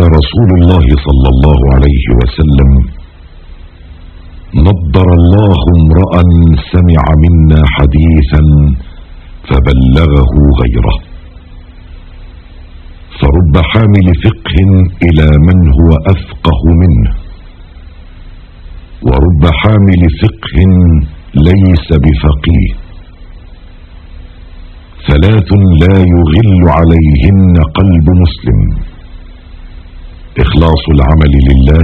رسول الله صلى الله عليه وسلم: نضر الله امرأ سمع منا حديثا فبلغه غيره. فرب حامل فقه إلى من هو أفقه منه، ورب حامل فقه ليس بفقيه. ثلاث لا يغل عليهن قلب مسلم: إخلاص العمل لله،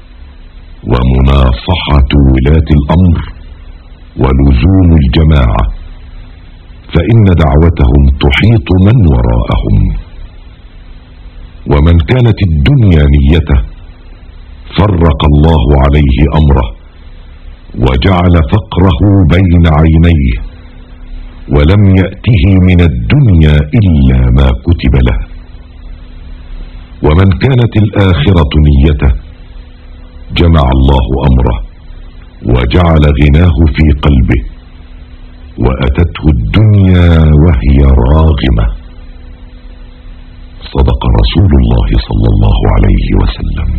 ومناصحة ولاة الأمر، ولزوم الجماعة، فإن دعوتهم تحيط من وراءهم. ومن كانت الدنيا نيته فرق الله عليه أمره، وجعل فقره بين عينيه، ولم يأته من الدنيا إلا ما كتب له. ومن كانت الآخرة نيته جمع الله أمره، وجعل غناه في قلبه، وأتته الدنيا وهي راغمة. صدق رسول الله صلى الله عليه وسلم.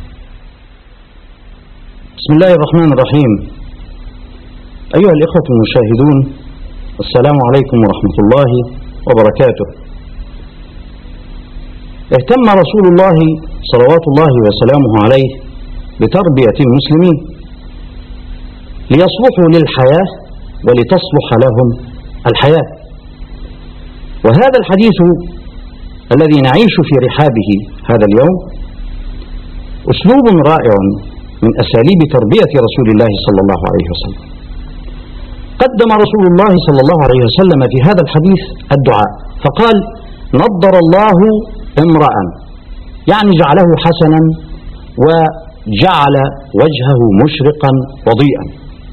بسم الله الرحمن الرحيم. أيها الإخوة المشاهدون، السلام عليكم ورحمة الله وبركاته. اهتم رسول الله صلوات الله وسلامه عليه بتربية المسلمين ليصلحوا للحياة ولتصلح لهم الحياة. وهذا الحديث الذي نعيش في رحابه هذا اليوم أسلوب رائع من أساليب تربية رسول الله صلى الله عليه وسلم. قدم رسول الله صلى الله عليه وسلم في هذا الحديث الدعاء، فقال: نضر الله امرأ، يعني جعله حسنا وجعل وجهه مشرقا وضيئا.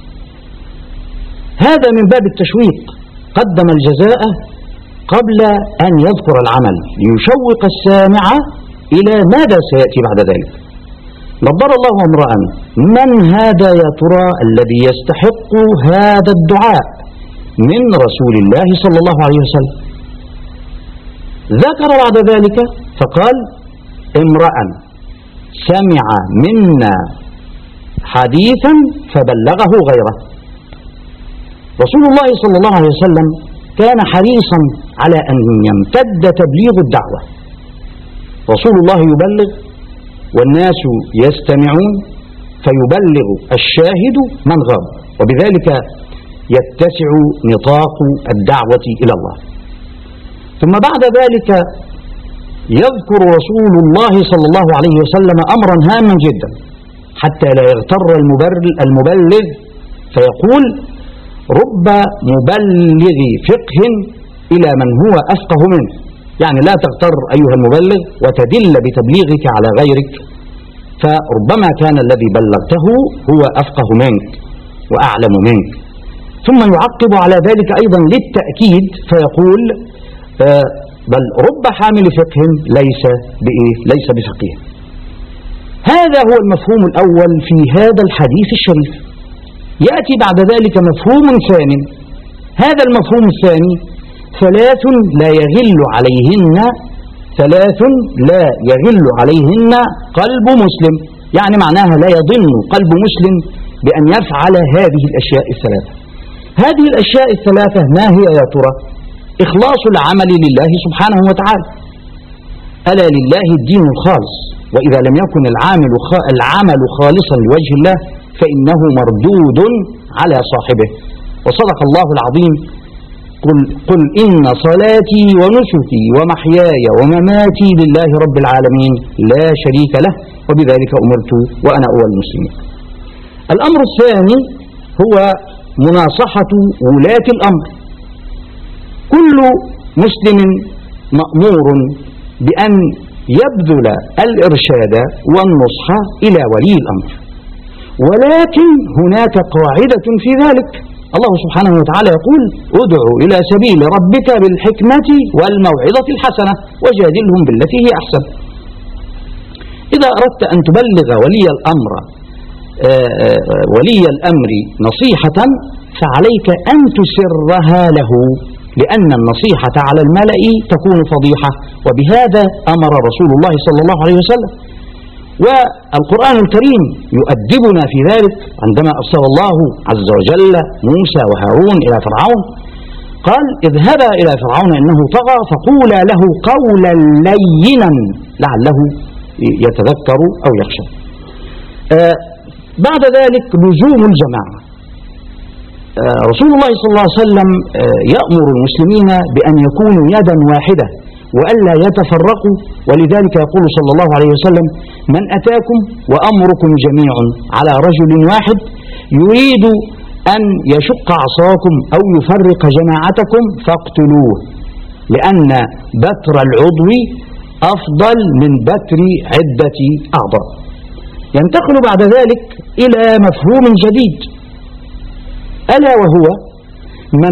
هذا من باب التشويق، قدم الجزاء قبل أن يذكر العمل ليشوق السامع إلى ماذا سيأتي بعد ذلك. نضر الله امرأ، من هذا يا ترى الذي يستحق هذا الدعاء من رسول الله صلى الله عليه وسلم؟ ذكر بعد ذلك فقال: امرأ سمع منا حديثا فبلغه غيره. رسول الله صلى الله عليه وسلم كان حريصا على أن يمتد تبليغ الدعوة. رسول الله يبلغ والناس يستمعون، فيبلغ الشاهد من غاب، وبذلك يتسع نطاق الدعوة إلى الله. ثم بعد ذلك يذكر رسول الله صلى الله عليه وسلم أمرا هاما جدا حتى لا يغتر المبلغ فيقول: رب مبلغ فقه إلى من هو أفقه منه. يعني لا تغتر أيها المبلغ وتدل بتبليغك على غيرك، فربما كان الذي بلغته هو أفقه منك وأعلم منك. ثم يعقب على ذلك أيضا للتأكيد فيقول: بل رب حامل فقه ليس بفقيه. هذا هو المفهوم الأول في هذا الحديث الشريف. يأتي بعد ذلك مفهوم ثاني. هذا المفهوم الثاني: ثلاث لا يغل عليهن قلب مسلم. يعني معناها لا يضن قلب مسلم بأن يفعل هذه الأشياء الثلاثة. هذه الأشياء الثلاثة ما هي يا ترى؟ إخلاص العمل لله سبحانه وتعالى. ألا لله الدين الخالص، وإذا لم يكن العمل خالصا لوجه الله فإنه مردود على صاحبه. وصدق الله العظيم: قل إن صلاتي ونسكي ومحياي ومماتي لله رب العالمين لا شريك له وبذلك أمرت وأنا أول المسلمين. الأمر الثاني هو مناصحة ولاة الأمر. كل مسلم مأمور بأن يبذل الإرشاد والنصح إلى ولي الأمر، ولكن هناك قاعدة في ذلك. الله سبحانه وتعالى يقول: ادعو إلى سبيل ربك بالحكمة والموعظة الحسنة وجادلهم بالتي هي أحسن. إذا أردت أن تبلغ ولي الأمر نصيحة فعليك أن تسرها له لأن النصيحة على الملأ تكون فضيحة، وبهذا أمر رسول الله صلى الله عليه وسلم. والقرآن الكريم يؤدبنا في ذلك عندما أرسل الله عز وجل موسى وهارون إلى فرعون، قال اذهبا إلى فرعون إنه طغى فقولا له قولا لينا لعله يتذكر أو يخشى. بعد ذلك لزوم الجماعة. رسول الله صلى الله عليه وسلم يأمر المسلمين بأن يكونوا يدا واحدة وألا يتفرقوا، ولذلك يقول صلى الله عليه وسلم من أتاكم وأمركم جميع على رجل واحد يريد أن يشق عصاكم أو يفرق جماعتكم فاقتلوه، لأن بتر العضو أفضل من بتر عدة أعضاء. ينتقل بعد ذلك إلى مفهوم جديد، ألا وهو من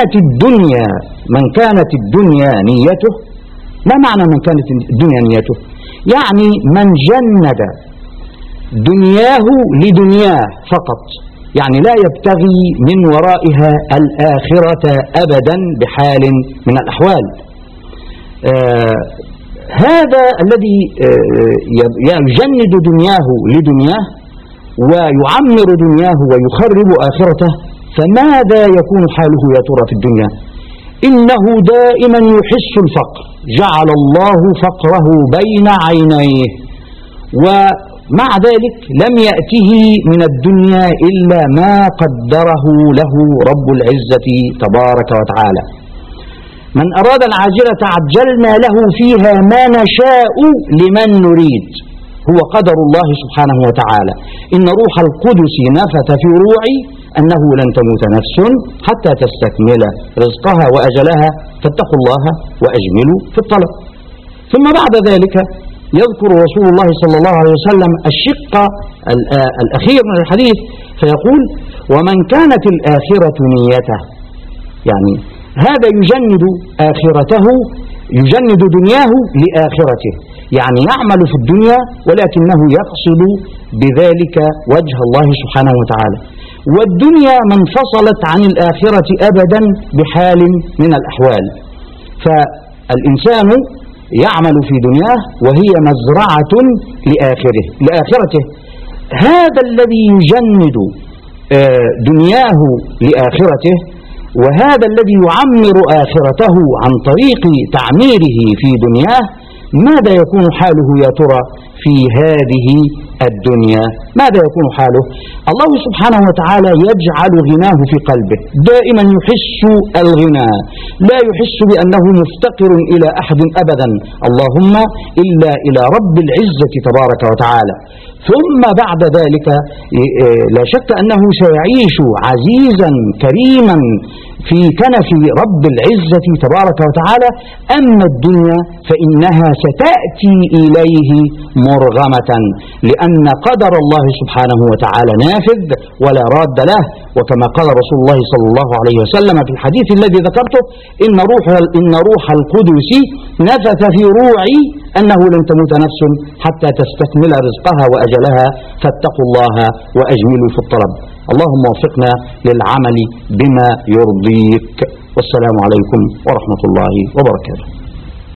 كانت الدنيا نيته. ما معنى من كانت الدنيا نيته؟ يعني من جند دنياه لدنياه فقط، يعني لا يبتغي من ورائها الآخرة أبدا بحال من الأحوال. هذا الذي يجند دنياه لدنياه ويعمر دنياه ويخرب آخرته، فماذا يكون حاله يا ترى في الدنيا؟ إنه دائما يحس الفقر، جعل الله فقره بين عينيه، ومع ذلك لم يأته من الدنيا إلا ما قدره له رب العزة تبارك وتعالى. من أراد العاجلة عجلنا له فيها ما نشاء لمن نريد، هو قدر الله سبحانه وتعالى. إن روح القدس نفث في روعي أنه لن تموت نفس حتى تستكمل رزقها وأجلها فاتقوا الله وأجملوا في الطلب. ثم بعد ذلك يذكر رسول الله صلى الله عليه وسلم الشق الأخير من الحديث فيقول ومن كانت الآخرة نيته، يعني هذا يجند آخرته، يجند دنياه لآخرته، يعني يعمل في الدنيا ولكنه يقصد بذلك وجه الله سبحانه وتعالى. والدنيا ما انفصلت عن الآخرة أبدا بحال من الأحوال. فالإنسان يعمل في دنياه وهي مزرعة لآخرته. هذا الذي يجند دنياه لآخرته، وهذا الذي يعمر آخرته عن طريق تعميره في دنياه، ماذا يكون حاله يا ترى في هذه الدنيا؟ ماذا يكون حاله؟ الله سبحانه وتعالى يجعل غناه في قلبه، دائما يحس الغنى، لا يحس بأنه مفتقر إلى أحد أبدا، اللهم إلا إلى رب العزة تبارك وتعالى. ثم بعد ذلك لا شك أنه سيعيش عزيزا كريما في كنف رب العزة تبارك وتعالى. أما الدنيا فإنها ستأتي إليه مرغمة، لأن قدر الله سبحانه وتعالى نافذ ولا راد له، وكما قال رسول الله صلى الله عليه وسلم في الحديث الذي ذكرته إن روح القدس نفث في روعي أنه لن تموت نفس حتى تستكمل رزقها وأجلها فاتقوا الله وأجملوا في الطلب. اللهم وفقنا للعمل بما يرضيك، والسلام عليكم ورحمة الله وبركاته.